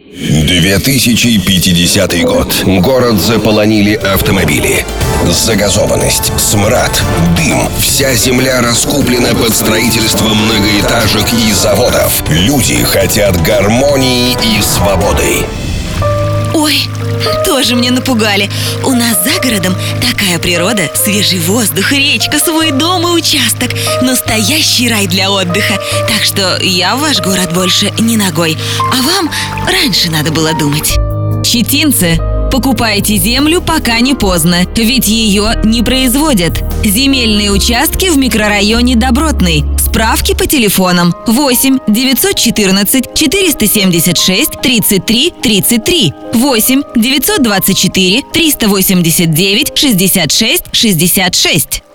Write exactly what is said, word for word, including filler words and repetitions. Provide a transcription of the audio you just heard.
две тысячи пятидесятый год. Город заполонили автомобили. Загазованность, смрад, дым. Вся земля раскуплена под строительство многоэтажек и заводов. Люди хотят гармонии и свободы. Ой, тоже мне напугали. У нас за городом такая природа, свежий воздух, речка, свой дом и участок. Настоящий рай для отдыха. Так что я в ваш город больше не ногой. А вам раньше надо было думать. Читинцы, покупайте землю, пока не поздно, ведь ее не производят. Земельные участки в микрорайоне Добротный. Справки по телефонам восемь девятьсот четырнадцать четыреста семьдесят шесть тридцать три тридцать три, восемь девятьсот двадцать четыре триста восемьдесят девять шестьдесят шесть шестьдесят шесть.